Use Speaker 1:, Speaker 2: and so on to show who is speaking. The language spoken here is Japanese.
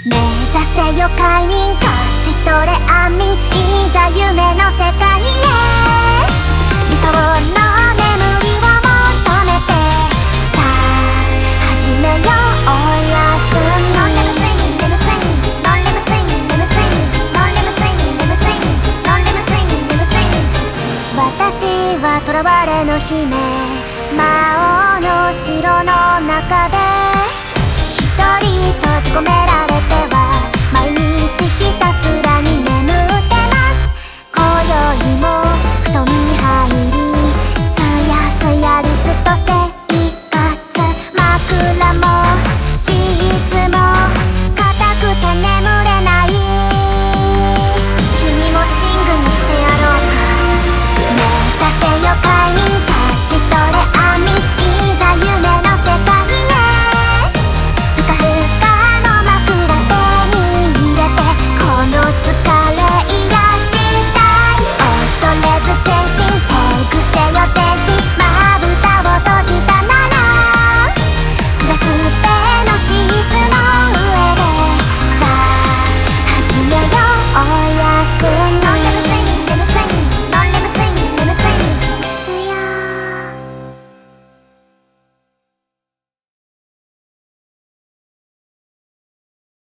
Speaker 1: 目指せよ快眠、勝ち取れ安眠、いざ夢の世界へ。理想の眠りを求めて、さあ始めよう。おやすみ。ノンレム睡眠、レム睡眠、ノンレム睡眠、レム睡眠、ノンレム睡眠、レム睡眠、ノンレム睡眠、レム睡眠。私は囚われの姫、魔王の城の中で一人閉じ込められ